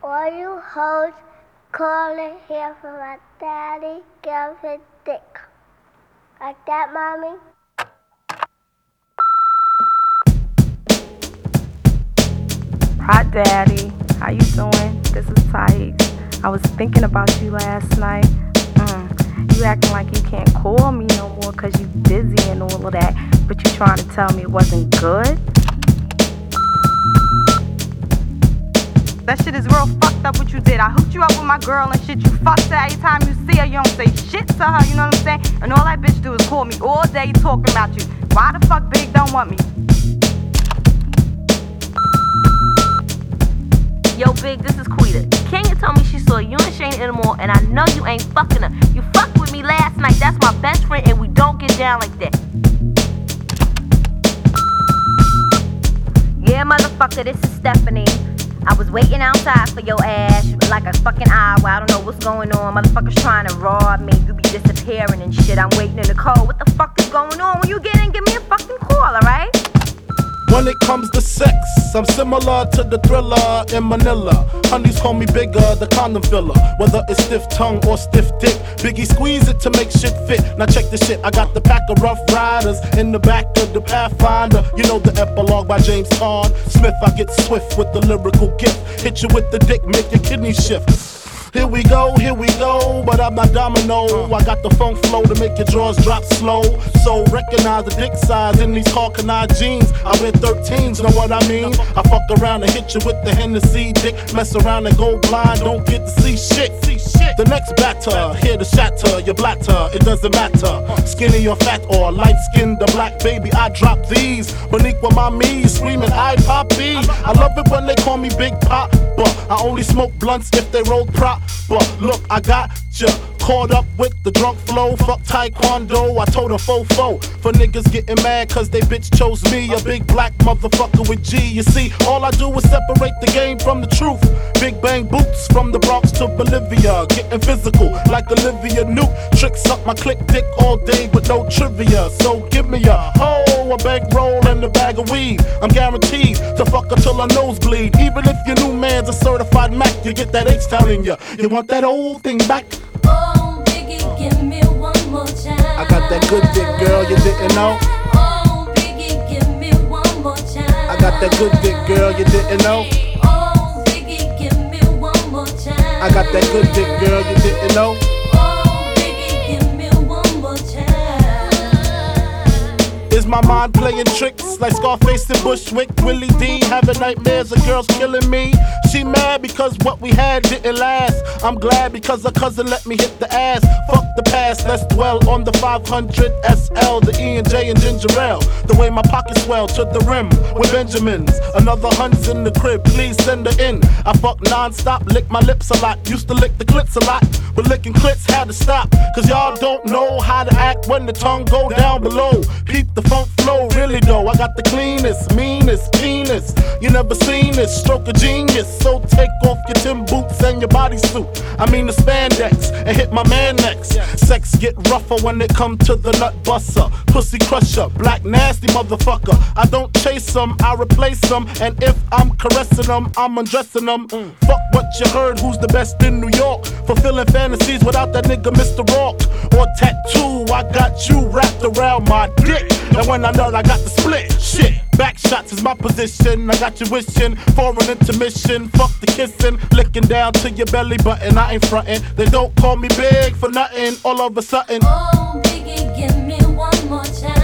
All you hoes calling here for my daddy, give his dick. Like that, mommy? Hi, Daddy. How you doing? This is Thais. I was thinking about you last night. You acting like you can't call me no more because you busy and all of that, but you trying to tell me it wasn't good? That shit is real fucked up what you did. I hooked you up with my girl and shit. You fucked her every time you see her. You don't say shit to her, you know what I'm saying? And all that bitch do is call me all day talking about you. Why the fuck Big don't want me? Yo, Big, this is Quita. Kenya told me she saw you and Shane in the mall, and I know you ain't fucking her. You fucked with me last night. That's my best friend, and we don't get down like that. Yeah, motherfucker, this is Stephanie. I was waiting outside for your ass like a fucking hour. I don't know what's going on. Motherfuckers trying to rob me. You be disappearing and shit. I'm waiting in the cold. What the fuck is going on? When you get in, give me a fucking call, alright? When it comes to sex, I'm similar to the Thriller in Manila. Honeys call me bigger, the condom filler. Whether it's stiff tongue or stiff dick, Biggie squeeze it to make shit fit. Now check this shit, I got the pack of Rough Riders in the back of the Pathfinder. You know the epilogue by James Todd Smith. I get swift with the lyrical gift. Hit you with the dick, make your kidney shift. Here we go, but I'm not domino. I got the funk flow to make your drawers drop slow. So recognize the dick size in these Hawkeye jeans. I wear 13s, know what I mean? I fuck around and hit you with the Hennessy dick. Mess around and go blind, don't get to see shit. The next batter, here to shatter your blatter, it doesn't matter. Skinny or fat or light skinned or black, baby, I drop these. Beneath with my me, screaming, I poppy. I love it when they call me Big Pop, but I only smoke blunts if they roll prop. But look, I got ya caught up with the drunk flow. Fuck taekwondo, I told a fofo. For niggas getting mad cause they bitch chose me. A big black motherfucker with G. You see, all I do is separate the game from the truth. Big bang boots from the Bronx to Bolivia. Getting physical like Olivia Newt. Tricks up my click dick all day with no trivia. So give me a hoe, a bankroll and a bag of weed. I'm guaranteed to fuck until her nose bleed. Even if your new man's a certified Mac, you get that H-Town in ya. You want that old thing back? Oh, Biggie, give me one more time. I got that good dick, girl, you didn't know. Oh, Biggie, give me one more time. I got that good dick, girl, you didn't know. Oh, Biggie, give me one more time. I got that good dick, girl, you didn't know. Oh, Biggie, give me one more time. Is my mind playing tricks like Scarface and Bushwick? Willie D having nightmares of girls killing me. She mad because what we had didn't last. I'm glad because her cousin let me hit the ass. Fuck the past, let's dwell on the 500 SL, the E and J and ginger ale. The way my pockets swell to the rim with Benjamins. Another Huns in the crib, please send her in. I fuck non-stop, lick my lips a lot. Used to lick the clits a lot, but licking clits had to stop. Cause y'all don't know how to act when the tongue go down below. Peep the funk flow, really though. I got the cleanest, meanest penis. You never seen this, stroke of genius. So take off your Tim boots and your bodysuit. I mean the spandex, and hit my man next. Sex get rougher when it come to the nut buster. Pussy crusher, black nasty motherfucker. I don't chase them, I replace them. And if I'm caressing them, I'm undressing them. Fuck what you heard, who's the best in New York? Fulfilling fantasies without that nigga Mr. Rock. Or tattoo, I got you wrapped around my dick. And when I nut, I got the split. Shit, back shots is my position. I got you wishing for an intermission. Fuck the kissing, licking down to your belly button. I ain't frontin'. They don't call me big for nothing. All of a sudden. Oh, Biggie, give me one more time.